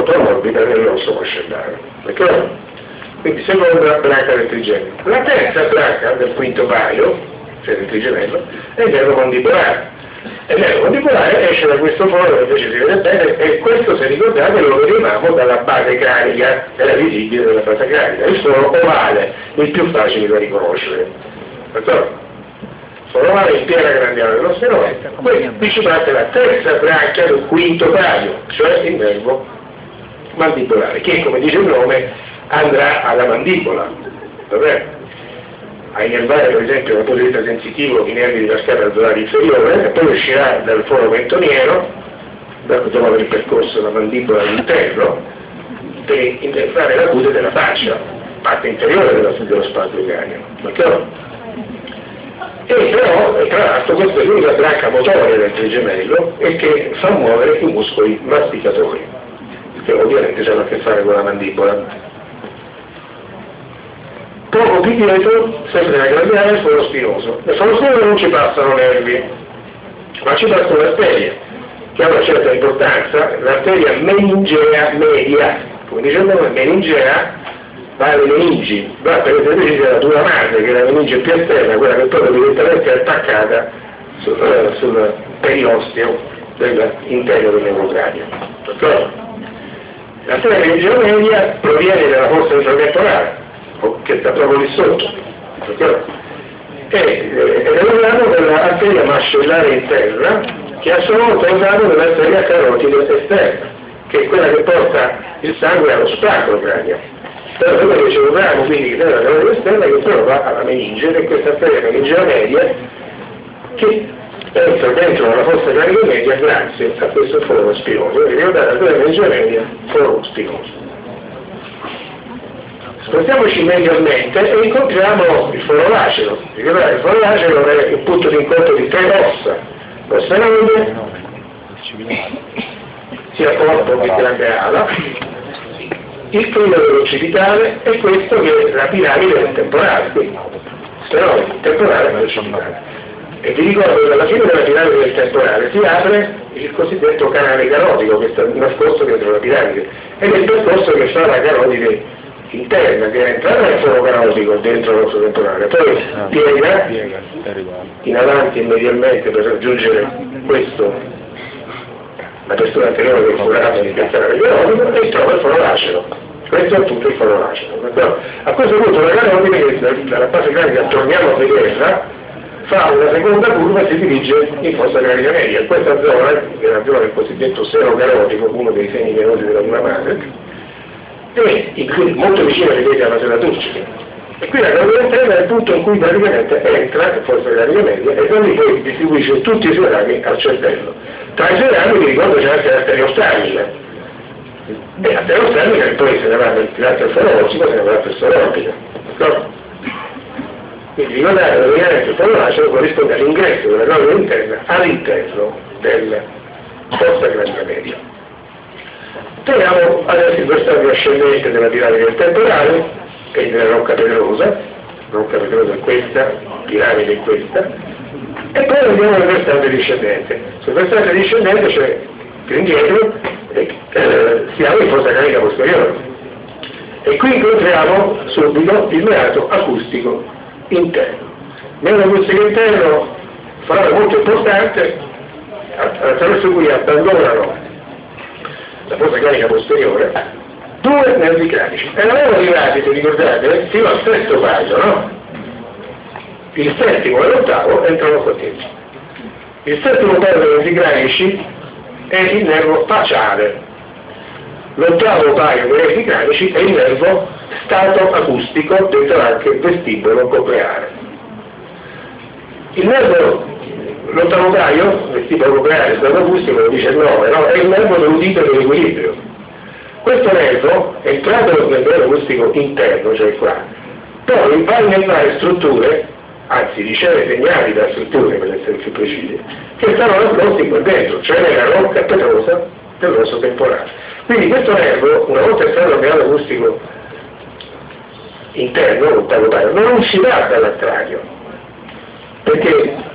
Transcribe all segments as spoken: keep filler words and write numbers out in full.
molto morbida nell'osso mascellare. D'accordo? Quindi seconda branca del trigemino. La terza branca del quinto paio, cioè del trigemello, è il nervo mandibolare. E il nervo mandibolare esce da questo foro, invece si vede bene, e questo, se ricordate, lo vedevamo dalla base cranica, era visibile dalla base cranica, il foro ovale, il più facile da riconoscere. D'accordo? Foro ovale in piena grandiana dello sfenone. Qui ci parte la terza branca del quinto paio, cioè il nervo mandibolare, che, come dice il nome, andrà alla mandibola. Vabbè? A innervare, per esempio, dal punto di vista sensitivo, i nervi della scatola alveolare inferiore, e poi uscirà dal foro mentoniero, dopo aver percorso la mandibola all'interno, per innervare la cute della faccia, parte interiore dello, dello spazio cranio. D'accordo? E però, tra l'altro, questa è l'unica branca motoria del trigemello e che fa muovere i muscoli masticatori, che ovviamente hanno a che fare con la mandibola. Poco più dietro, sempre nella grandiana, il foro spinoso. Nel foro spinoso non ci passano nervi, ma ci passa un'arteria, che ha una certa importanza, l'arteria meningea media. Come dicevo, la meningea va alle meningi, va per esempio della dura madre, che è la meninge più esterna, quella che è proprio direttamente attaccata sul, uh, sul periosteo dell'interno del neurocranio. D'accordo? L'arteria meningea media proviene dalla fossa intratemporale, che sta proprio lì sotto, e è l'organo dell'arteria mascellare interna, che a sua volta è l'organo dell'arteria carotide esterna, che è quella che porta il sangue allo spacco cranio. Però quello che c'è un ramo, quindi, che è la carotide esterna, che però va alla meninge, ed è questa arteria meningea media che entra dentro la fossa cranica media grazie a questo foro spinoso. Ricordate, l'arteria meningea media, foro spinoso. Spostiamoci medialmente e incontriamo il foro lacero. Ricordate, il foro lacero è il punto di incontro di tre ossa, l'ossa sfenoide, sia corpo che grande ala, il criolo occipitale e questo che è la piramide del temporale, quindi sfenoide, temporale e occipitale. E vi ricordo che alla fine della piramide del temporale si apre il cosiddetto canale carotico che sta nascosto dentro la piramide ed è il percorso che fa la carotide interna, che è entrata nel foro carotico dentro l'osso temporale, poi ah, piega, piega in avanti e medialmente per raggiungere questo, la persona anteriore del forato di canale carotico, e trova il foro lacero. Questo è tutto il foro lacero. A questo punto la carotide, che dalla base cranica torniamo a vederla, fa una seconda curva e si dirige in fossa cranica media. In questa zona, che è la zona del cosiddetto seno carotico, uno dei seni venosi della prima madre, e molto vicino vedete alla sella turcica. E qui la carotide interna è il punto in cui praticamente entra in forza cranica media e da lì poi distribuisce tutti i suoi rami al cervello. Tra i suoi rami vi ricordo c'è anche l'arteria oftalmica, e l'arteria oftalmica che poi se ne va grazie al foro ottico, se ne va per foro ottica. D'accordo? Quindi ricordate che praticamente il foro lacero corrisponde all'ingresso della carotide interna all'interno della forza cranica media. Troviamo adesso il bersaglio ascendente della piramide del temporale, che è della rocca pedrosa, rocca pedrosa è questa, piramide è questa, e poi andiamo al bersaglio discendente. Sul bersaglio discendente, cioè più indietro, eh, siamo in fossa cranica posteriore. E qui incontriamo subito il meato acustico interno. Meato acustico interno, parola molto importante, attraverso cui abbandonano la fossa cranica posteriore, due nervi cranici. E eravamo arrivati, se ricordate, fino al sesto paio, no? Il settimo e l'ottavo entrano qua dentro. Il settimo paio dei nervi cranici è il nervo faciale. L'ottavo paio dei nervi cranici è il nervo stato acustico, detto anche vestibolo cocleare. Il nervo L'ottavo paio, vestibolo cocleare, stato acustico, lo dice il nome, no? È il nervo dell'udito e dell'equilibrio. Questo nervo, entrato nel nervo acustico interno, cioè qua, poi va a innervare strutture, anzi riceve segnali da strutture, per essere più precisi, che stanno nascosti qua dentro, cioè nella rocca pedrosa dell'osso temporale. Quindi questo nervo, una volta entrato nel nervo acustico interno, l'ottavo paio, non uscirà dall'attranio, perché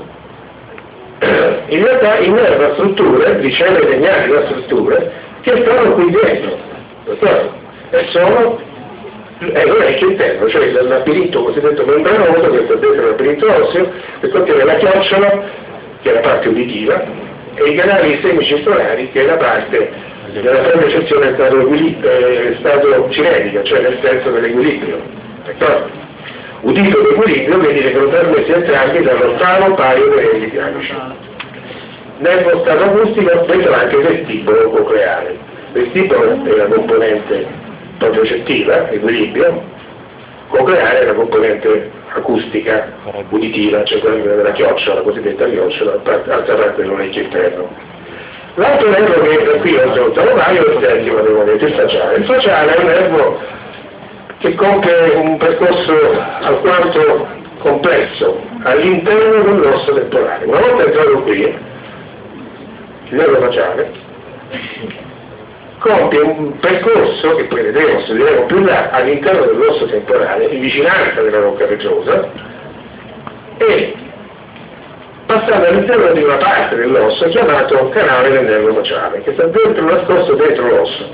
in realtà il nervo a strutture riceve segnali da strutture che stanno qui dentro, d'accordo? E sono è l'orecchio interno, cioè il labirinto cosiddetto membranoso, questo è dentro il labirinto osseo, che contiene la chiocciola, che è la parte uditiva, e i canali semicircolari, che è la parte della percezione stato, eh, stato cinetica, cioè nel senso dell'equilibrio, d'accordo? Udito l'equilibrio, quindi vengono trasmessi entrambi dal lontano paio dei nervi cranici. Nervo stato acustico, dentro anche il vestibolo cocleare. Il vestibolo è la componente propriocettiva, equilibrio, cocleare è la componente acustica, uditiva, cioè quella della chiocciola, la cosiddetta chiocciola, altra parte dell'orecchio interno. L'altro nervo che entra qui oltre l'ottavo paio è il settimo, vedete, il facciale. Il facciale è un nervo che compie un percorso alquanto complesso all'interno dell'osso temporale. Una volta entrato qui, il nervo facciale compie un percorso che poi vedremo, studieremo più là, all'interno dell'osso temporale, in vicinanza della rocca peggiosa, e passando all'interno di una parte dell'osso chiamato canale del nervo facciale, che sta dentro, nascosto dentro l'osso.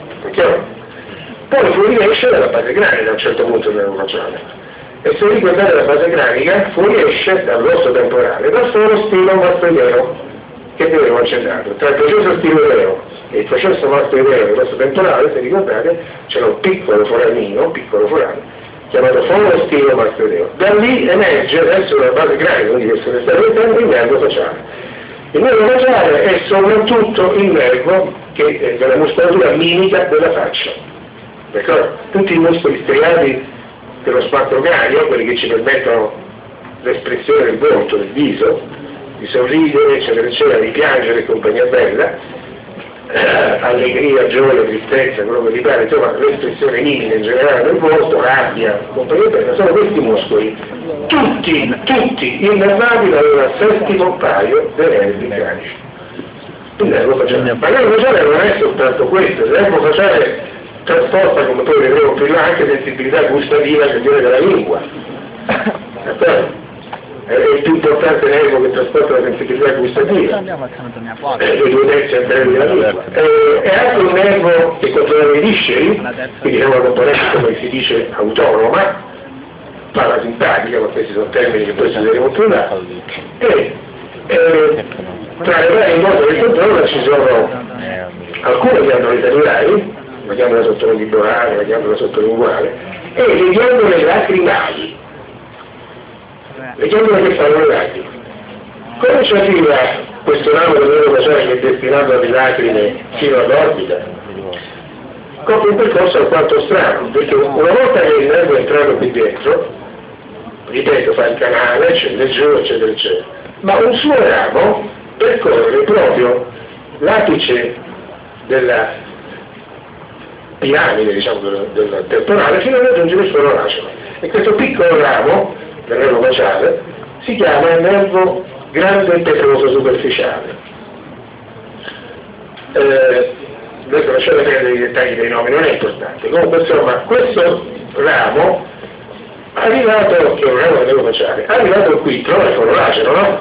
Poi fuoriesce dalla base cranica a un certo punto del nervo facciale. E se riguardate la base cranica, fuoriesce dall'osso temporale da solo stilo mastoideo, che viene concentrato. Tra il processo stiloideo e il processo mastoideo dell'osso temporale, se ricordate, c'è un piccolo foramino, piccolo forame, chiamato foro stilo mastoideo. Da lì emerge verso la base cranica, quindi verso l'esterno interno, il nervo facciale. Il nervo facciale è soprattutto il nervo che è della muscolatura mimica della faccia. D'accordo? Tutti i muscoli striati dello spazio cranio, quelli che ci permettono l'espressione del volto, del viso, di sorridere, eccetera, eccetera, di piangere e compagnia bella, eh, allegria, gioia, tristezza, quello che vi pare, insomma, l'espressione mimica in generale del volto, rabbia, compagnia bella, sono questi muscoli, tutti, tutti innervati dal settimo paio dei nervi cranici. Il nervo facciale. Ma il nervo facciale non è soltanto questo, il nervo facciale trasporta, come poi vedremo più là, anche sensibilità gustativa che viene dalla lingua. D'accordo? È il più importante nervo che trasporta la sensibilità gustativa, eh, le due terzi anteriori della lingua. Eh, è anche un nervo che controlla i visceri, quindi è una componente, come si dice, autonoma, parasimpatica, ma questi sono termini che poi studieremo più là. E eh, tra le varie cose che controlla ci sono alcune ghiandole salivari, la ghiandola sottomandibolare, la ghiandola sottolinguale, e le ghiandole lacrimali, le ghiandole che fanno le lacrime. Come ci arriva questo ramo del nervo facciale che è destinato alle lacrime fino all'orbita? Compie un percorso alquanto strano, perché una volta che il nervo è entrato qui dentro, ripeto, fa il canale, scende giù, eccetera, eccetera, ma un suo ramo percorre proprio l'apice della piramide, diciamo, del, del temporale, fino a raggiungere il suolo lacero. E questo piccolo ramo del nervo facciale si chiama il nervo grande petroso superficiale. Eh, adesso lasciate perdere i dettagli dei nomi, non è importante. Comunque, insomma, questo ramo, arrivato, che è un ramo del nervo facciale, arrivato qui, trova il suolo lacero, no?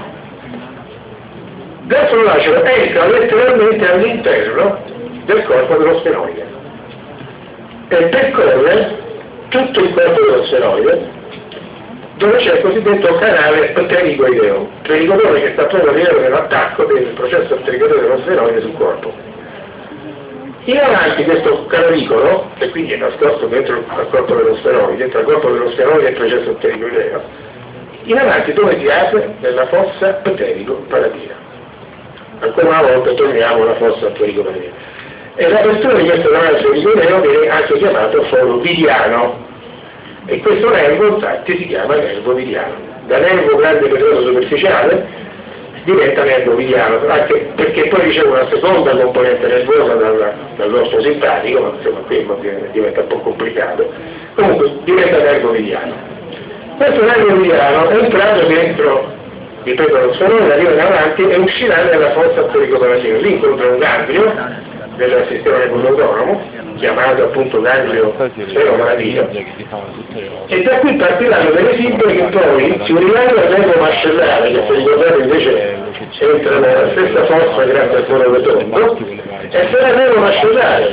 Dal suolo lacero entra letteralmente all'interno del corpo dello sfenoide e percorre tutto il corpo dello sfenoide, dove c'è il cosiddetto canale pterigoideo, pterigoideo che sta proprio all'interno dell'attacco del processo pterigoideo dello sfenoide sul corpo. In avanti questo canavicolo, che quindi è nascosto dentro al corpo dello sfenoide, dentro al corpo dello sfenoide e il processo pterigoideo, in avanti dove si apre? Nella fossa pterigo-palatina. Ancora una volta torniamo alla fossa pterigo-palatina. E l'apertura di questo canale pterigoideo viene anche chiamato foro vidiano, e questo nervo infatti si chiama nervo vidiano. Da nervo grande petroso superficiale diventa nervo vidiano, anche perché poi riceve una seconda componente nervosa dal, dall'osso simpatico, ma insomma qui diventa un po' complicato. Comunque diventa nervo vidiano. Questo nervo vidiano è entrato dentro, ripeto, lo sfenoide, arriva in avanti e uscirà nella fossa pterigo-palatina. Lì incontra un ganglio del sistema nervoso autonomo, chiamato appunto ganglio sfenopalatino, e da qui partiranno delle fibre che poi si uniranno al nervo mascellare, che se ricordate invece entra nella stessa fossa grazie al foro rotondo, e sarà il nervo mascellare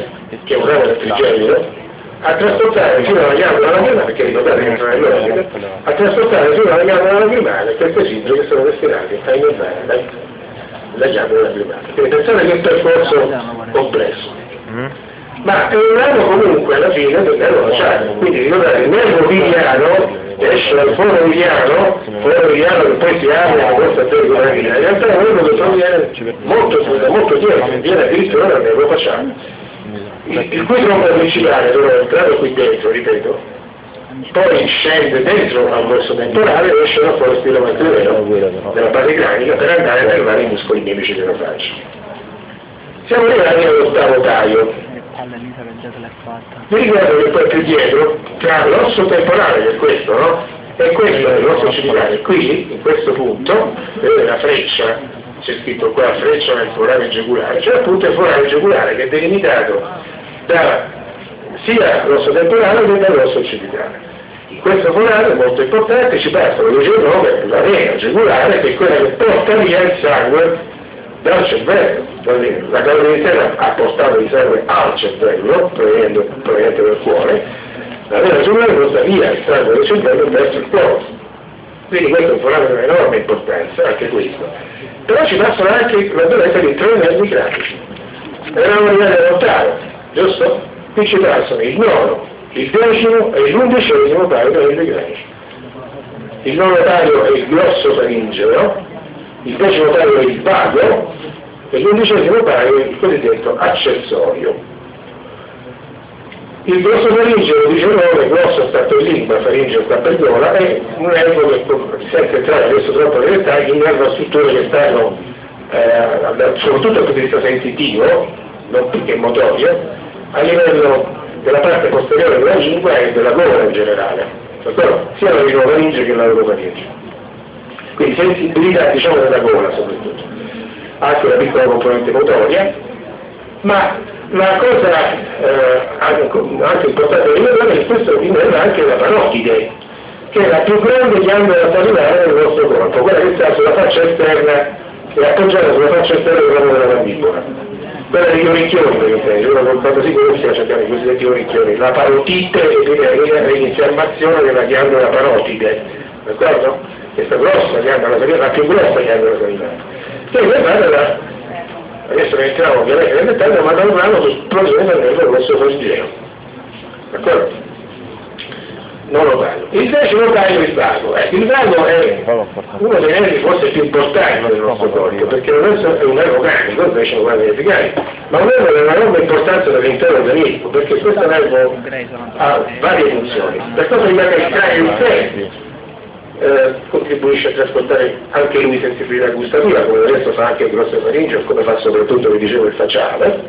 che è un ramo del trigemino, a trasportare fino alla ghiandola lacrimale, perché ricordate che sono le a trasportare fino alla ghiandola lacrimale queste fibre che sono destinate a innervare la, la ghiandola lacrimale. Quindi pensate che è un percorso complesso. Mm. Ma è un ramo comunque alla fine del nervo faciale, quindi ricordate il nervo viviano esce dal foro viviano, foro viviano che poi si apre a questa teoria, in realtà è uno che proviene molto, molto dietro, viene addirittura dal nervo facciale. Il, il cui tronco principale però è entrato qui dentro, ripeto, poi scende dentro al dorso temporale e esce da fuori spirometro vero della base cranica per andare a nervare i muscoli miemici della faccia. Siamo arrivati all'ottavo taglio. Vi ricordo che poi più dietro, tra l'osso temporale, che è questo, no? E questo è l'osso occipitale. Qui, in questo punto, vedete la freccia, c'è scritto qua freccia nel foramen giugulare, c'è appunto il foramen giugulare che è delimitato da sia l'osso temporale che dall'osso occipitale. In questo foramen, molto importante, ci passa lo genome, la vena giugulare, che è quella che porta via il sangue dal cervello. La causa di terra ha portato il sangue al cervello, proveniente dal cuore, la vena giugulare porta via il sangue del cervello verso il cuore. Quindi questo è un foramen di enorme importanza, anche questo. Però ci passano anche la durata di tre nervi cranici. Eravamo arrivati all'ottavo, giusto? Qui ci passano il nono, il decimo e l'undicesimo paio di nervi cranici. Il nono taglio è il grosso faringeo, il decimo taglio è il vago e l'undicesimo paio è il cosiddetto accessorio. Il grosso faringeo, dice nome, grosso sta per lingua, faringeo sta per gola, è un nervo che, senza entrare adesso troppo nei dettagli, innerva strutture che stanno, eh, soprattutto dal punto di vista sensitivo, non più che motorio, a livello della parte posteriore della lingua e della gola in generale, d'accordo? Sia la rinofaringe che la lorofaringe. Quindi sensibilità, diciamo, della gola soprattutto, anche una piccola componente motoria, ma la cosa eh, anche importante da ricordare è che questo innerva anche la parotide, che è la più grande ghiandola salivare del nostro corpo, quella che sta sulla faccia esterna e appoggiata sulla faccia esterna della della mandibola. Quella degli orecchioni, per esempio, io non quando si conosce cercare i cosiddetti orecchioni, la parotite è l'infiammazione della ghiandola parotide, d'accordo? Questa grossa ghiandola salivare, la più grossa ghiandola salivare, che è innervata da, adesso ne entriamo ovviamente nel dettaglio, ma da un ramo che proviene dal nervo grosso faringeo, d'accordo? Non lo taglio. Il decimo taglio è il vago. Eh, il vago è uno dei nervi forse più importanti del nostro corpo, perché non è un nervo cranico, invece non è un nervo cranico, ma un nervo di una enorme importanza dell'intero organismo, perché questo nervo ha varie funzioni. Per quanto riguarda il cranio in eh, contribuisce a trasportare anche lui sensibilità gustativa, come adesso fa anche il grosso faringeo, come fa soprattutto, vi dicevo, il facciale,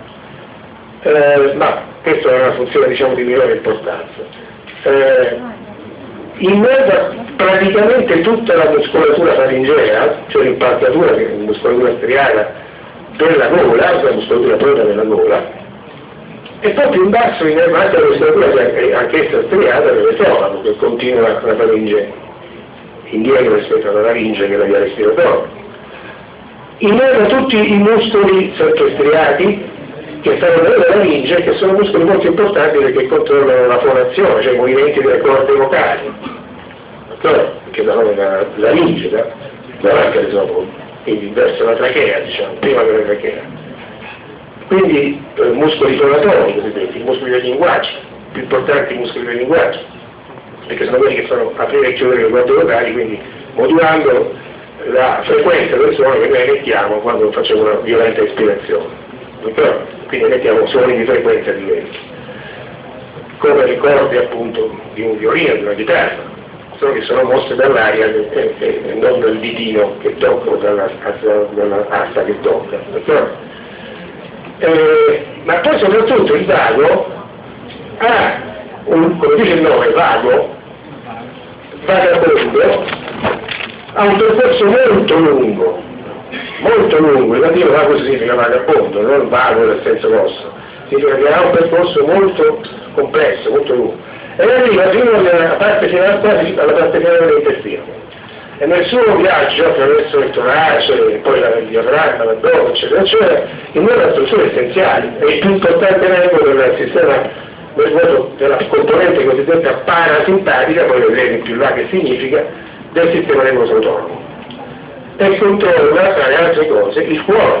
eh, ma questa è una funzione, diciamo, di minore importanza. Eh, innerva praticamente tutta la muscolatura faringea, cioè l'impalcatura, che è la muscolatura striata della gola, la muscolatura propria della gola, e poi più in basso innerva anche la muscolatura che è anch'essa striata dell'esofago, che continua la faringe indietro rispetto alla laringe, che è la via respiratoria. Innerva tutti i muscoli sottostriati che stanno nella laringe, che sono muscoli molto importanti perché controllano la fonazione, cioè i movimenti delle corde vocali, d'accordo? Che danno la laringe, da, davanti all'esofago, quindi verso la trachea, diciamo, prima della trachea. Quindi eh, muscoli fonatori, cosiddetti, i muscoli del linguaggio, più importanti i muscoli del linguaggio, perché sono quelli che fanno aprire e chiudere le corde vocali, quindi modulando la frequenza del suono che noi emettiamo quando facciamo una violenta ispirazione, d'accordo? Quindi emettiamo suoni di frequenza diversi, come le corde appunto di un violino, di una chitarra, solo che sono mosse dall'aria e, e, e non dal ditino che tocca o dalla, dalla asta che tocca, d'accordo? Eh, ma poi soprattutto il vago ha, un, come dice il nome, vago, vagabondo, ha un percorso molto lungo, molto lungo, il latino vago significa vagabondo, non vago nel senso grosso, significa che ha un percorso molto complesso, molto lungo, e arriva fino alla parte finale, quasi alla parte finale dell'intestino. e nel suo viaggio attraverso il torace, poi la, il diaframma, l'addome, eccetera, eccetera, il nervo ha strutture essenziali, è il più importante nervo del sistema nervoso, della componente cosiddetta parasimpatica, poi vedremo più là che significa, del sistema nervoso autonomo. E controlla, tra le altre cose, il cuore,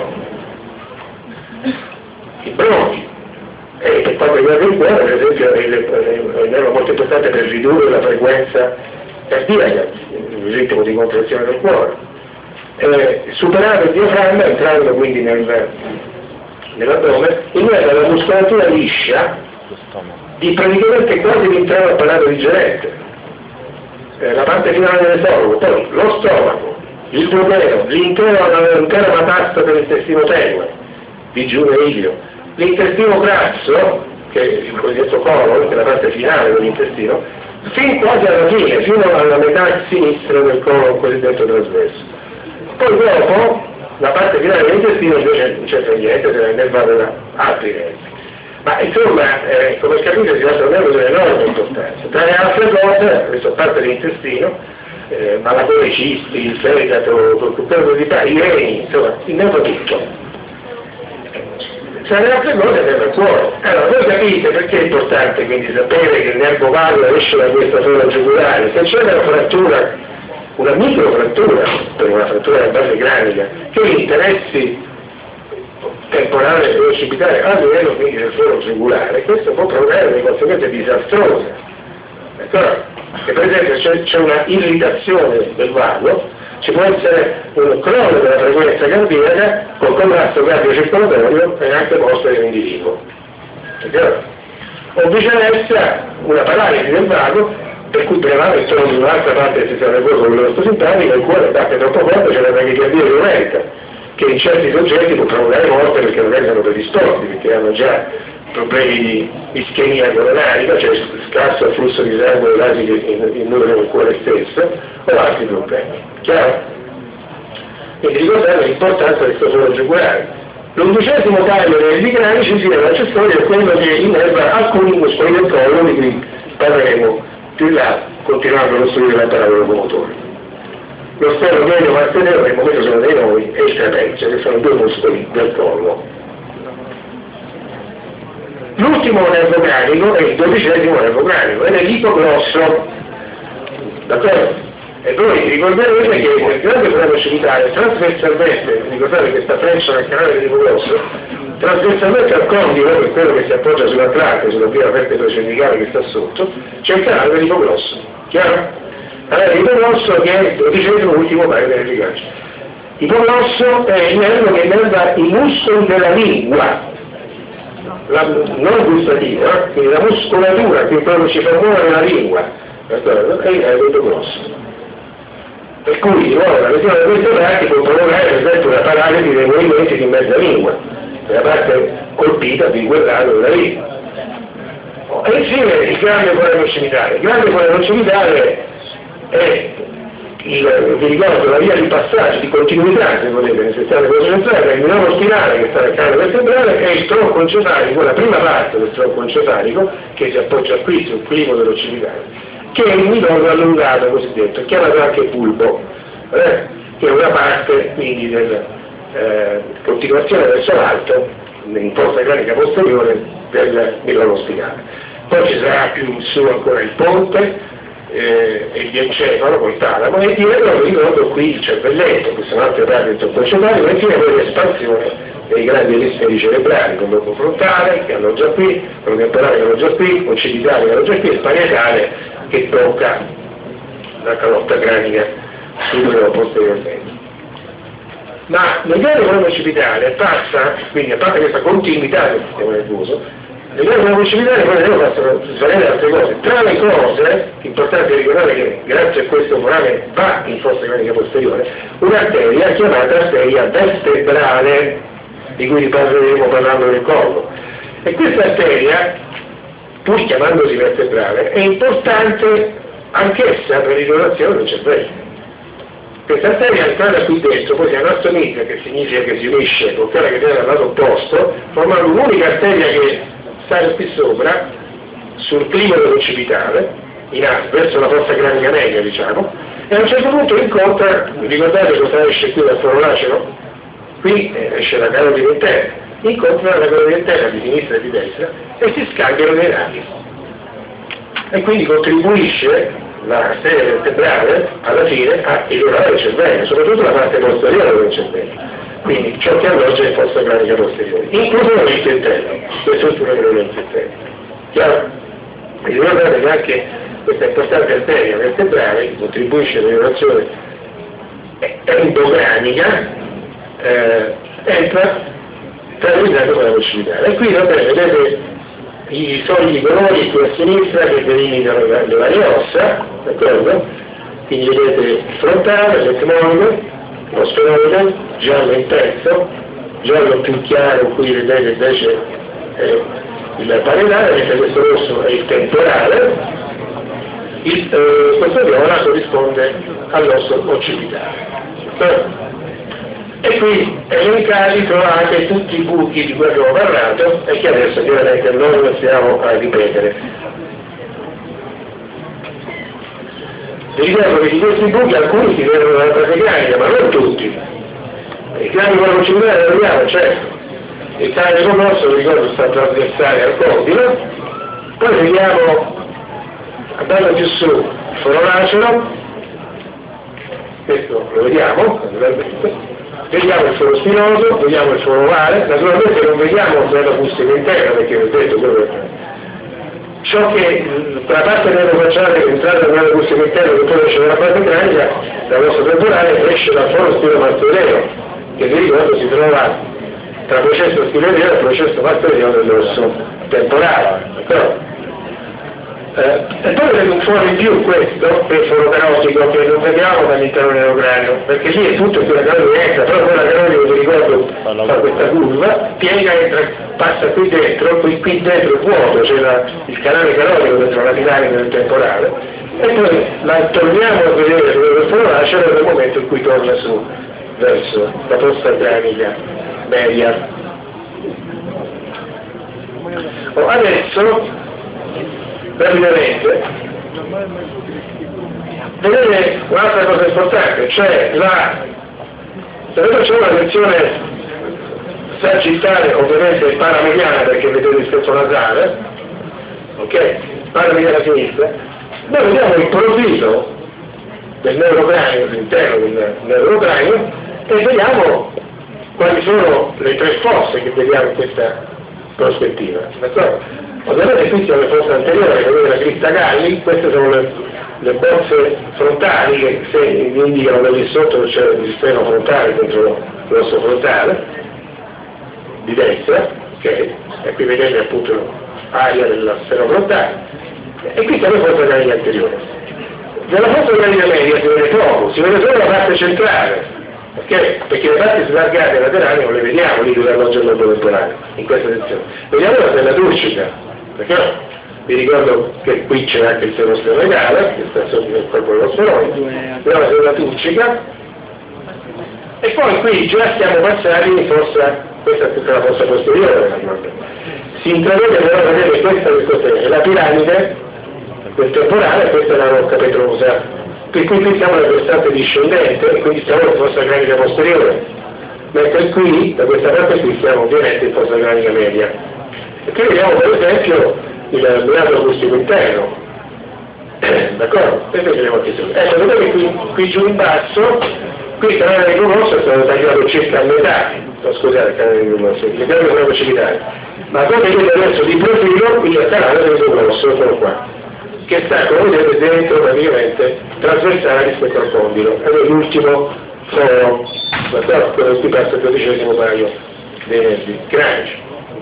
i bronchi. E per quanto riguarda il cuore, per esempio, è il nervo molto importante per ridurre la frequenza cardiaca, il ritmo di contrazione del cuore. Eh, superare il diaframma, entrando quindi nel, nell'addome, invece la muscolatura liscia di praticamente quasi l'intero apparato digerente, eh, la parte finale del stomaco, poi lo stomaco, il duodeno, l'intera, l'intera matassa dell'intestino tenue, digiuno e ilio, l'intestino grasso, che è il cosiddetto colon, che è la parte finale dell'intestino, fin quasi alla fine, fino alla metà sinistra del colon cosiddetto trasverso. Poi dopo, la parte finale dell'intestino invece non c'entra niente, se ne va da altri nervi. Ma insomma, eh, come capite, si tratta di un nervo di enorme importanza. Tra le altre cose, questa parte dell'intestino, eh, malatore, cisti, il fegato, quello di i reni, insomma, il nervo tutto. Tra le altre cose il nervo al cuore. Allora, voi capite perché è importante quindi sapere che il nervo vago esce da questa zona giugulare. Se c'è una frattura, una microfrattura, per una frattura della base cranica, che interessi temporale e occipitale a livello quindi del foro giugulare, questo può provocare delle conseguenze disastrose. D'accordo? Che per esempio c'è, c'è una irritazione del vago, ci può essere un crollo della frequenza cardiaca con collasso cardiocircolatorio e anche morte dell'individuo. O viceversa una paralisi del vago per cui prevale intorno di un'altra parte del sistema nervoso con lo simpatico, il cuore batte troppo forte, c'è la tachicardia violenta, che in certi soggetti può provocare morte perché non vengono predisposti, perché hanno già problemi di ischemia coronarica, cioè scarso afflusso di sangue quasi in numero del cuore stesso, o altri problemi. Chiaro? Quindi ricordate l'importanza del questo foro giugulare. L'undicesimo taglio dei nervi cranici sia l'accessorio è quello che innerva alcuni muscoli del collo, di cui parleremo più in là, continuando a costruire l'apparato locomotore. Lo sterno medio martello, nel momento sono dei noi, e il trapezio, che sono due muscoli del collo. L'ultimo nervo cranico è il dodicesimo nervo cranico, ed è l'ipoglosso. D'accordo? E voi ricorderete che nel grande problema occidentale, trasversalmente, ricordate questa freccia nel canale dell'ipoglosso, trasversalmente al condivo, che è quello che si appoggia sulla traccia, sulla via vertebra cervicale che sta sotto, c'è il canale dell'ipoglosso. Chiaro? Allora l'ipoglosso che è il dodicesimo ultimo paio delle efficaci. L'ipoglosso è il nervo che innerva i muscoli della lingua, la, non gustativa, quindi la muscolatura che proprio ci fa muovere la lingua, è il nervo ipoglosso. Per cui di nuovo la lesione di questo tratti può provocare per esempio una paralisi dei movimenti di mezza lingua, la parte colpita di quel lato della lingua. E infine il grande problema occidentale. Il grande problema occidentale è, il, vi ricordo, la via di passaggio, di continuità, se volete, nel sistema nervoso centrale, il nuovo spinale che sta nel canale vertebrale è il tronco encefalico, la prima parte del tronco encefalico che si appoggia qui sul climo dell'occidentale, che è il midollo allungato cosiddetto, chiamato anche bulbo, eh, che è una parte quindi della eh, continuazione verso l'alto, in forza cranica posteriore del midollo spinale. Poi ci sarà più in su ancora il ponte eh, e il diencefalo col talamo, e dietro vi ricordo qui il cervelletto, che sono altre parti del tronco encefalico, e infine poi l'espansione dei grandi emisferi cerebrali, con lobo frontale che hanno già qui, quello temporale che hanno già qui, occiditale che hanno già qui, e sparietale che tocca la calotta cranica subito posteriormente. Ma nel grande problema occipitale passa, quindi a parte questa continuità del sistema nervoso, nel grande problema occipitale poi ne possono svariare altre cose. Tra le cose, importante ricordare che grazie a questo forame va in fossa cranica posteriore, un'arteria chiamata arteria vertebrale, di cui parleremo parlando del collo. E questa arteria, pur chiamandosi vertebrale, è importante anch'essa per l'irrorazione del cervello. Questa arteria entrata qui dentro poi si anastomizza, che significa che si unisce con quella che viene dal lato opposto, formando un'unica arteria che sta qui sopra, sul clima dell'occipitale, in alto, verso la fossa cranica media, diciamo, e a un certo punto incontra, ricordate cosa esce qui dal foro lacero? Qui esce la carotide interna, incontra la carotide interna di sinistra e di destra e si scambiano dei rami. E quindi contribuisce la serie vertebrale alla fine a irrorare il cervello, soprattutto la parte posteriore del cervello. Quindi ciò che alloggia è fossa cranica posteriore, incluso l'orecchio interno, le strutture dell'orecchio interno. Chiaro? Quindi ricordate che anche questa importante arteria vertebrale che contribuisce all'irrorazione endogranica eh, entra traversando quella possibilità. E qui vabbè, vedete i soliti colori qui a sinistra che delimitano le varie ossa, d'accordo? Quindi vedete il frontale, l'etmoide, lo sfenoide, giallo intenso, giallo più chiaro, qui vedete invece eh, il parietale, mentre questo rosso è il temporale, il, eh, questo viola corrisponde all'osso occipitale. E qui elencati trovate tutti i buchi di cui abbiamo parlato e che adesso chiaramente non stiamo a ripetere. Vi ricordo che di questi buchi alcuni si vedono dalla parte cranica, ma non tutti. Il cranio con la possibilità lo vediamo, certo. Il cranio commosso, vi ricordo, sta trasversale al condilo. Poi vediamo, andando più su, il foro lacero. Questo lo vediamo, naturalmente. Vediamo il foro spinoso, vediamo il foro ovale, naturalmente non vediamo il foro acustico interno perché vi ho detto quello ciò che la parte neurofacciale che entrata nel acustico interno che poi esce dalla parte cranica, la nostra temporale esce dal foro spinomastureo, che vi ricordo si trova tra il processo spinoideo e il processo mastureo dell'osso temporale, d'accordo? Eh, e poi vedete un foro in più questo, che è il foro carotico, che non vediamo dall'interno dell'euragno, perché lì è tutto quella carotica entra, però quella carotica, vi ricordo, fa questa curva, piega, entra, passa qui dentro, qui, qui dentro è vuoto, c'è la, il canale carotico dentro la dinamica del temporale, e poi la torniamo a vedere il foro lacero nel momento in cui torna su, verso la fossa cranica media. Oh, adesso, rapidamente, vedete un'altra cosa importante, cioè la, se noi facciamo una lezione sagittale, ovviamente paramediana perché vedete il stesso nasale, ok? Paramediana sinistra, noi vediamo il profilo del neurocranio, all'interno del neurocranio, e vediamo quali sono le tre fosse che vediamo in questa prospettiva, d'accordo? Ovviamente qui siamo le fosse anteriori, vedete la crista Galli, queste sono le, le bozze frontali che se indicano da lì sotto c'è il seno frontale dentro l'osso frontale di destra, ok? E qui vedete appunto l'aria del seno frontale, e qui siamo le fosse cranica anteriore. Nella fosse cranica media si vede poco, si vede solo la parte centrale, okay? Perché le parti slargate laterali non le vediamo lì dove alloggia il lobo temporale, in questa sezione. Vediamo la sella turcica. Perché vi ricordo che qui c'è anche il seno sfenoidale, che sta sotto il corpo dello sfenoide, la sella turcica, e poi qui già siamo passati in fossa, questa è tutta la fossa posteriore, si intravede però, vedete, questa che cos'è? È la piramide del temporale, questa è la rocca petrosa, qui, qui, qui siamo nel versante discendente, e quindi siamo in fossa cranica posteriore, mentre qui, da questa parte qui, siamo ovviamente in fossa cranica media. E qui vediamo per esempio il meato acustico interno, d'accordo? E vediamo anche su. Ecco, vedete qui, qui giù in basso, qui il canale del glomosso è stato tagliato circa a metà, no, scusate, il canale del glomosso, il canale del glomosso, ma come vedete adesso di profilo il canale del glomosso, eccolo qua, che sta, come vedete, dentro praticamente trasversale rispetto al condilo, ed è l'ultimo foro, d'accordo? Quello qui passa il dodicesimo paio dei nervi cranici.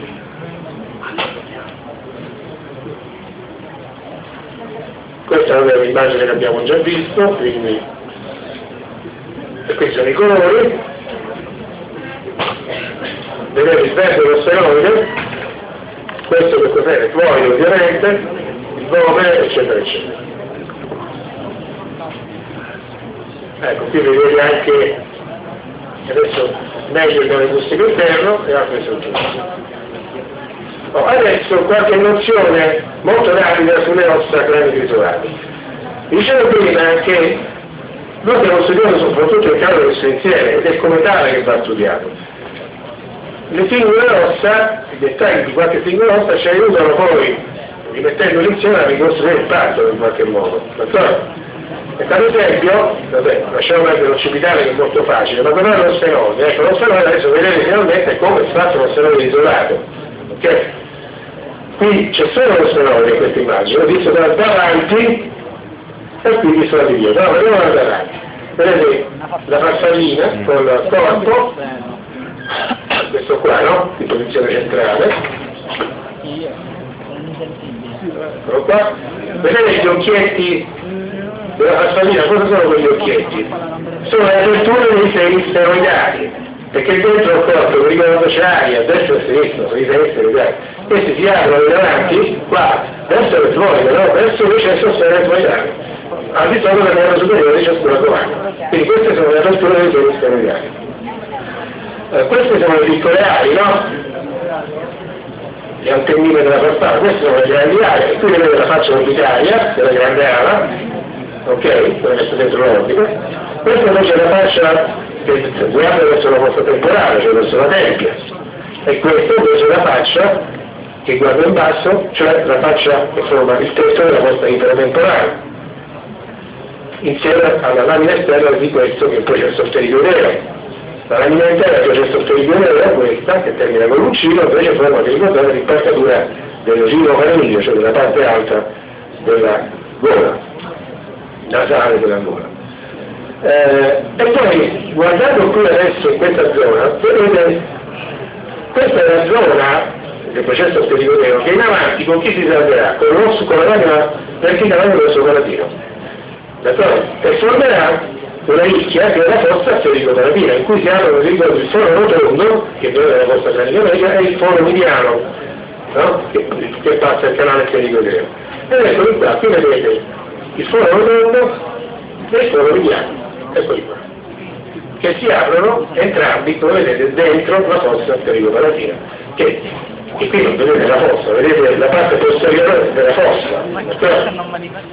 Questa è un'immagine che abbiamo già visto, quindi e questi sono i colori, vedete il verde e lo sfenoide, questo che cos'è? L'etmoide ovviamente, il nome, eccetera eccetera. Ecco, qui vedete anche adesso meglio il canale interno e altre strutture. Oh, adesso qualche nozione molto rapida sulle ossa cranico-isolate. Dicevo prima che noi abbiamo studiato soprattutto il caso del insieme ed è come tale che va studiato. Le singole ossa, i dettagli di qualche singola ossa ci aiutano poi, rimettendoli insieme, a ricostruire il patto in qualche modo. D'accordo? E per esempio, vabbè, lasciamo perdere l'occipitale che è molto facile, ma guardate lo sfenone, ecco, lo sfenone adesso vedete finalmente come è fatto lo sfenone isolato, ok? Qui c'è solo lo sfenone in questa immagine, l'ho visto da davanti e qui visto da dietro, no, vediamo da davanti, vedete la farfallina con il corpo, questo qua, no? In posizione centrale, eccolo qua, vedete gli occhietti della farfallina, cosa sono quegli occhietti? Sono le aperture dei seni steroidali, perché dentro il corpo, vi ricordo, c'è aria, a destra e a sinistra, sono i seni steroidali. Questi si aprono davanti, qua, verso le fuori, no? Verso il recesso steroidale, al di sopra del nervo superiore di ciascuna comanda. Quindi queste sono le aperture dei seni steroidali. Eh, queste sono le piccole ali, no? Le antennine della farfalla, queste sono le grandi ali, e qui vedete la faccia orbitaria della grande ala, ok? Quella che sta dentro l'orbita. Questa invece è la faccia che guarda verso la fossa temporale, cioè verso la tempia, e questa invece è la faccia che guarda in basso, cioè la faccia che forma il testo della fossa intratemporale, insieme alla lamina esterna di questo che poi c'è il softerico nero. La lamina interna che c'è il softerico nero è questa, che termina con l'uncino, invece forma, che ricordate, l'impalcatura dell'osino caraniglio, cioè della parte alta della gola, nasale della gola. Eh, e poi, guardando qui adesso in questa zona, vedete, questa è la zona del processo softerico nero che in avanti con chi si salverà? Con l'osso, con la lamina verticale dell'osso palatino. D'accordo? E formerà una nicchia che è la fossa sferico-palatina, in cui si aprono il foro rotondo, che viene dalla fossa cranico-media, e il foro mediano, no? che, che passa il canale sferico-nero. Ed eccoli qua, qui vedete il foro rotondo e il foro mediano, eccoli qua, che si aprono entrambi, come vedete, dentro la fossa sferico-palatina. Che, e qui non vedete la fossa, vedete la parte posteriore della fossa.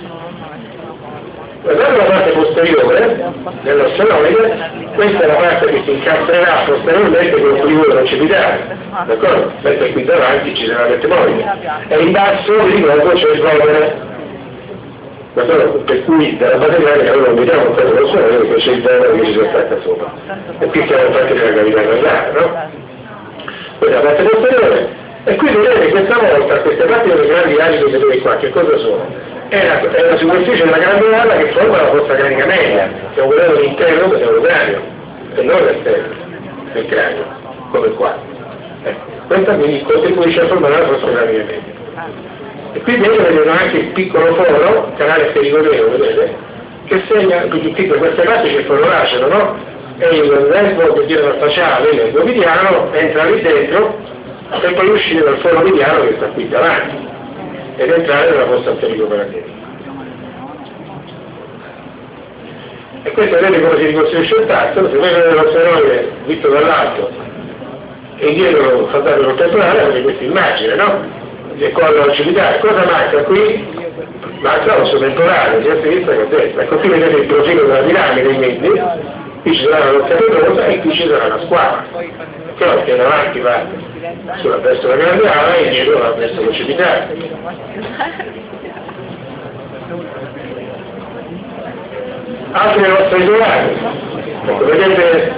Guardate la parte posteriore dell'ossenoide, questa è la parte che si incastrerà posteriormente con il fluido occipitale, d'accordo? Mentre qui davanti ci sarà l'etmoide. E in basso, vi ricordo, c'è il volere, d'accordo? Per cui dalla base cranica noi non vediamo ancora l'ossenoide perché c'è il volere che ci si attacca sopra. E qui siamo infatti nella cavità nasale, no? Questa è la parte posteriore. E qui vedete questa volta queste parti delle grandi ali che vedete qua, che cosa sono? È la, è la superficie della grande ala che forma la fossa cranica media, stiamo vedendo l'interno del neurocranio, e non l'esterno del cranio, come qua. Ecco, questa quindi contribuisce a formare la fossa cranica media. E qui dentro vedete anche il piccolo foro, canale sferico-nero, vedete, che segna più piccolo, queste parti c'è il foro lacero, no? E il nervo che viene dal faciale, il nervo mediano, entra lì dentro per poi uscire dal foro mediano che sta qui davanti ed entrare nella fossa sferico-palatina. E questo vedete come si ricostruisce il tasto, se vedete lo sfenoide visto dall'alto e dietro saltato col temporale, avete questa immagine, no? E con l'occipitale, cosa manca qui? Manca l'osso temporale, sia a sinistra che a destra. Ecco qui vedete il profilo della piramide in mente, qui ci sarà la roccia petrosa e qui ci sarà la squama. Però che in avanti va sulla verso la grande ala e indietro va verso l'occipitale. Altre nostre isolate, ecco, vedete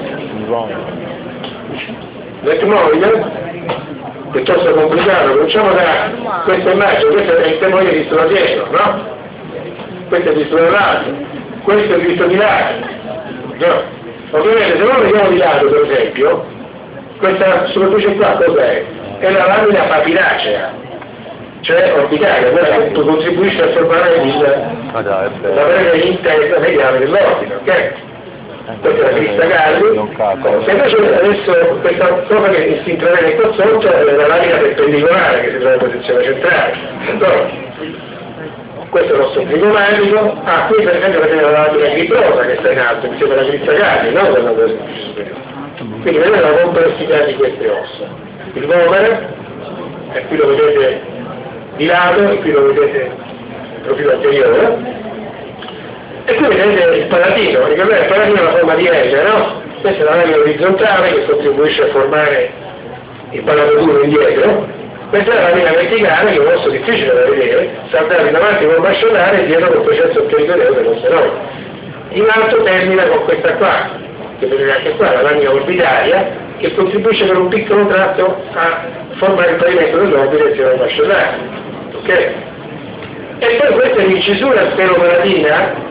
l'etmoide, piuttosto complicato, cominciamo da questa immagine, questa è l'etmoide visto da dietro, no? Questo è visto da lato, questo è visto di lato, no? Ovviamente se noi vediamo di lato per esempio, questa superficie qua cos'è? È la lamina papillacea, cioè orbitale, quella che contribuisce a formare il, ah, dai, la breve interna mediale dell'orbita, ok? Questa è la crista Galli, se invece adesso questa cosa che si intravede qua sotto è la lamina perpendicolare che si trova in posizione centrale, allora, questo è il nostro trigomatico, ah qui per esempio vedete la lamina fibrosa che sta in alto, insieme alla crista Galli, no? Per la superficie superiore. Quindi vedete la complessità di queste ossa. Il volere, e qui lo vedete di lato, e qui lo vedete il profilo anteriore, e qui vedete il palatino. Ricordate, il palatino è una forma di L, no? Questa è la lamina orizzontale che contribuisce a formare il palato duro indietro. Questa è la lamina verticale, che è molto difficile da vedere, saltare in avanti con mascellare e dietro col processo peritoneo dello sterone. In alto termina con questa qua, che vedete anche qua, la lamina orbitaria, che contribuisce per un piccolo tratto a formare il pavimento dell'orbita insieme al mascellare. Ok? E poi questa è l'incisura sferopalatina.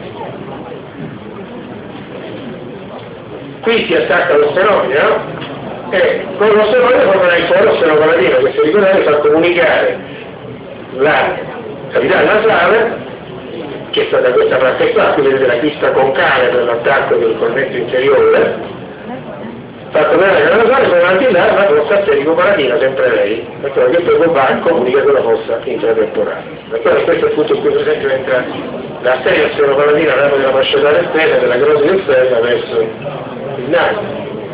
Qui si attacca lo steroide, no? E con lo steroide formerà il foro sferopalatino, che se ricordate fa comunicare la cavità nasale, che sta da questa parte qua, qui vedete la crista concave per l'attacco del cornetto inferiore, fatto bene la nasale, con avanti là la fossa sterico-palatina, sempre lei, perché questo compa comunica con la fossa intratemporale. D'accordo? Questo è il punto in cui per esempio entra l'arteria sferopalatina, ramo della mascellare esterna, della carotide esterna verso il naso.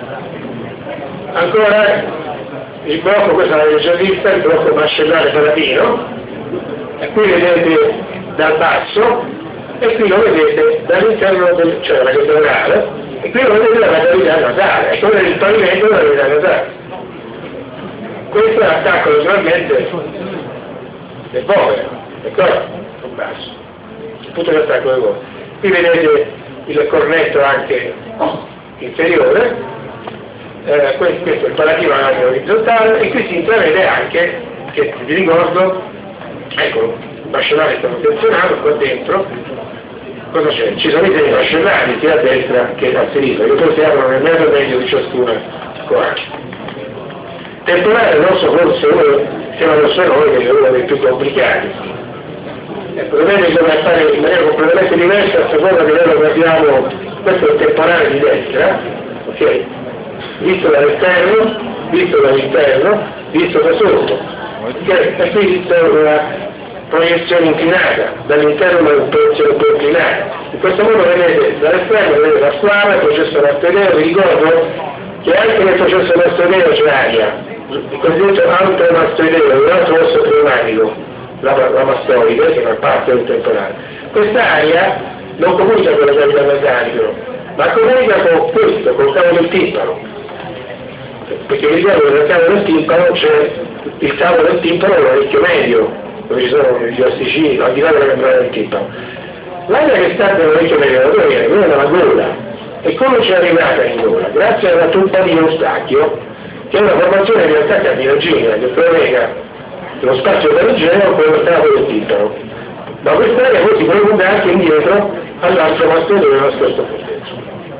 Ancora il blocco, questa l'avete già vista, il blocco mascellare palatino, e qui vedete dal basso, e qui lo vedete dall'interno del, cioè dalla cattedrale, e qui lo vedete dalla cavità nasale, e quello è il pavimento della cavità nasale. Questo è l'attacco naturalmente del povero, d'accordo? Sul basso, il punto di attacco del povero. Qui vedete il cornetto anche inferiore, eh, questo è il palatino alla orizzontale, e qui si intravede anche, che vi ricordo, ecco, il mascellare è stato tenzionato qua dentro. Cosa c'è? Ci sono i sei mascellari sia a destra che a sinistra, che poi si aprono nel mezzo medio di ciascuna coacia. Temporale rosso forse uno, siamo adesso noi, che è uno dei più complicati. Ecco, vedete come appare in maniera completamente diversa a seconda che noi lo guardiamo. Questo è il temporale di destra, ok? Visto dall'esterno, visto dall'interno, visto da sotto. Okay? E qui c'è una proiezione inclinata, dall'interno una proiezione un po' inclinata. In questo modo vedete dall'esterno, vedete la squama, il processo mastoideo. Vi ricordo che anche nel processo mastoideo c'è aria, il cosiddetto antromastoideo, un altro osso pneumatico, la, la mastoide, che è una parte del temporale. Quest'aria non comunica con la cavità nasale, ma comunica con questo, con il cavo del timpano. Perché vi ricordo che nel cavo del timpano c'è il cavo del timpano è l'orecchio medio, dove ci sono gli osticini, al di là della membrana del timpano. L'aria che sta nell'orecchio medio da dove viene? Viene dalla gola. E come ci è arrivata in gola? Grazie alla tromba di Eustachio, che è una formazione in realtà cartilagina, che prolunga lo spazio faringeo con lo cavo del timpano. Ma quest'aria poi si prolunga anche indietro all'altro mastoideo dello stesso fortezzo.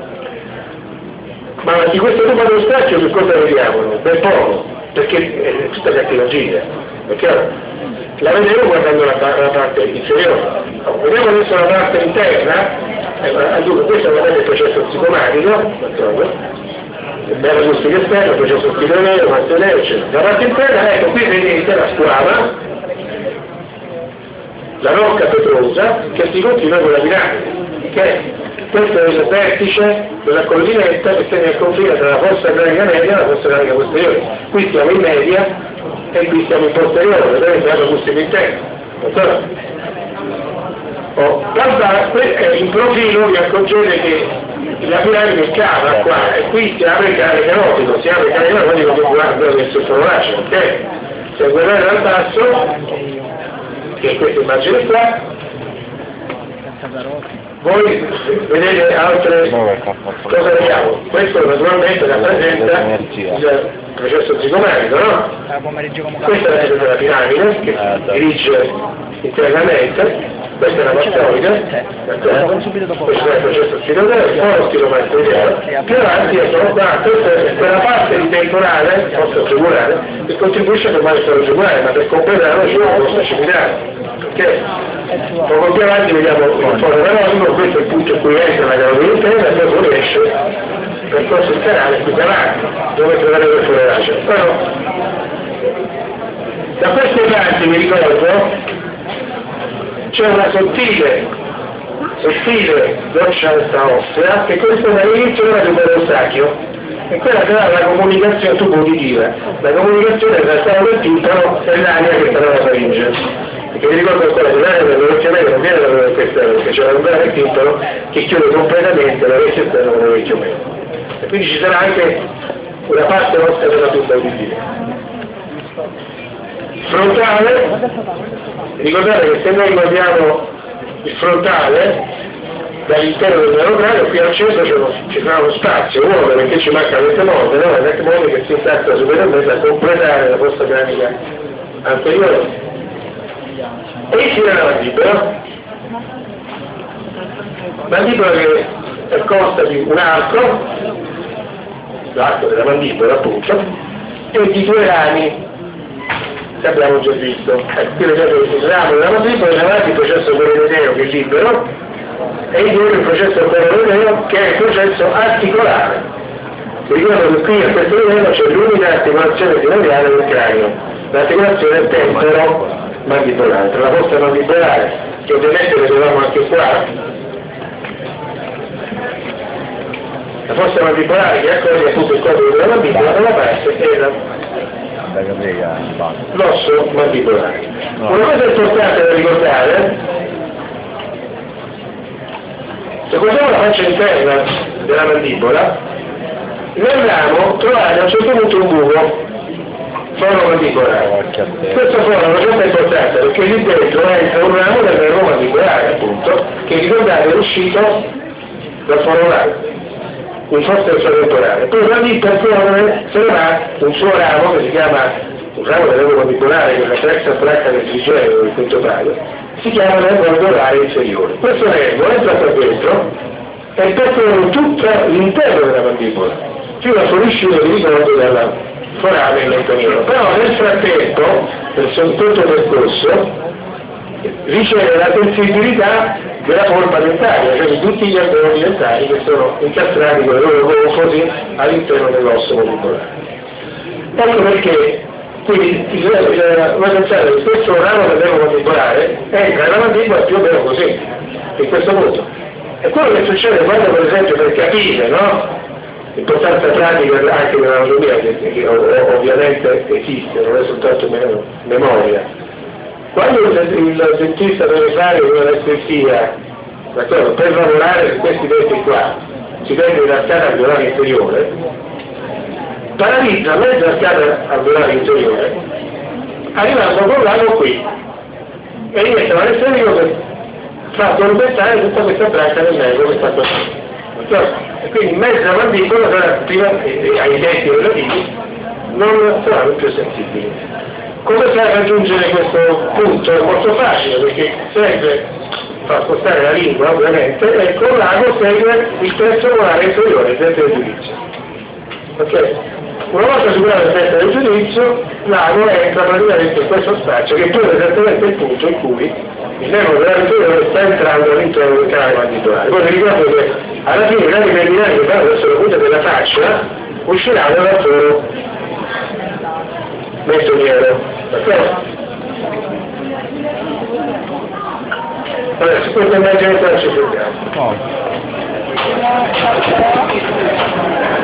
Ma di questo tubo dello spazio che cosa vediamo? Ben poco, perché è tutta cartilagina, perché la vedremo guardando la, la parte inferiore. No, vediamo adesso la parte interna, eh, dunque questo è il processo psicomatico, il bello acustica esterna, il processo spinoneo, mastoneo, eccetera. La parte interna, ecco, qui vedete la squama, la rocca petrosa, che si continua con la piramide, che questo è il vertice della collinetta che tiene il confine tra la fossa cranica media e la fossa cranica posteriore. Qui siamo in media e qui siamo in posteriore, vedete la acustica interna. Oh, guarda, in profilo vi accorgete che la piramide cava qua e qui si apre il canale carotico, si apre il canale carotico che guarda verso il sovraccio, ok? Se guardate dal basso, che è questa immagine qua, voi vedete altre cosa vediamo? Questo naturalmente rappresenta il processo psicomatico, no? Questa è la piramide che dirige internamente, questa è la mastoide, questo è il processo psicomatico, poi lo stilomastoideo, più avanti sono qua, questa è quella parte di temporale, posto gemurale, che contribuisce a formare il suolo gemurale, ma per completarlo ci vuole posto cimitare. Okay. Poco più avanti vediamo il foro canonico, questo è il punto in cui entra la carotide interna e poi esce percorso il canale qui davanti, dove trovare il foro racio. Però, da queste parti mi ricordo c'è una sottile, sottile goccia ossea che corrisponde all'inizio della tuba dello stachio, e quella sarà la comunicazione tubo uditiva, la comunicazione tra il cavo del timpano e l'aria che sta nella faringe. perché vi ricordo ancora che l'area dell'orecchio medio non viene dall'orecchio esterno, perché c'è un grave titolo che chiude completamente l'orecchio esterno dell'orecchio medio, e quindi ci sarà anche una parte nostra della tuba udibile. Frontale, ricordate che se noi guardiamo il frontale dall'interno del neurocranio, qui al centro ci sarà uno spazio vuoto perché ci manca l'ecmode, no? L'ecmode che si incassa superiormente a completare la fossa cranica anteriore. E infine la mandibola, mandibola che consta di un arco, l'arco della mandibola appunto, e di due rami che abbiamo già visto. Ecco, qui vedete il ramo della mandibola, in avanti il processo coroneo che è libero, e indietro il processo coroneo che è il processo articolare. Vi ricordo che qui a questo livello c'è l'unica articolazione sinoviale del cranio, l'articolazione temporo-mandibolare, tra la fossa mandibolare, che ovviamente vedevamo anche qua, la fossa mandibolare che accoglie appunto il corpo della mandibola, da una parte e l'osso mandibolare. Una cosa importante da ricordare: se guardiamo la faccia interna della mandibola, nel ramo trovate a un certo punto un buco, foro mandibolare. Questo foro ha una certa importanza perché lì dentro entra un ramo del nervo mandibolare, appunto, che ricordate è uscito dal foro orale, un forte temporale. Poi da lì per fuori se ne va un suo ramo che si chiama un ramo del nervo mandibolare, che è la terza placca del trigeo del quinto paio, si chiama nervo mandibolare inferiore. Questo nervo entra qua dentro e percorre tutto l'interno della mandibola, fino a fuoriuscire, vi ricordo, dalla forame in mentoniero. Però nel frattempo, nel suo tutto percorso, riceve la sensibilità della polpa dentaria, cioè di tutti gli alveoli dentari che sono incastrati con i loro gonfosi all'interno dell'osso mandibolare. Ecco perché quindi voi pensate che questo ramo del nervo mandibolare entra nella mandibola più o meno così, in questo punto. E quello che succede quando, per esempio, per capire, no? L'importanza pratica anche dell'anatomia, che, che ovviamente esiste, non è soltanto memoria. Quando il, il dentista deve fare un'anestesia, d'accordo, per lavorare su questi denti qua, si prende la scala alveolare inferiore, paralizza mezza scala alveolare inferiore, arrivando con l'ago qui, e diventa un anestetico che fa tormentare tutta questa branca del nervo che sta qua. E quindi mezza mandibola sarà prima ai denti relativi non saranno più sensibili. Come si fa a raggiungere questo punto? È molto facile, perché serve fa spostare la lingua ovviamente e con l'ago segue il terzo molare inferiore, il dente del giudizio. Ok? Una volta superato il dente del giudizio, l'ago entra praticamente in questo spazio che poi è esattamente il punto in cui il nervo della inferiore sta entrando all'interno del canale mandibolare. Poi vi ricordo che alla fine i rami terminali che vanno verso la punta della faccia usciranno dal foro mentoniero. D'accordo? Allora, su questa immagine qua ci fermiamo.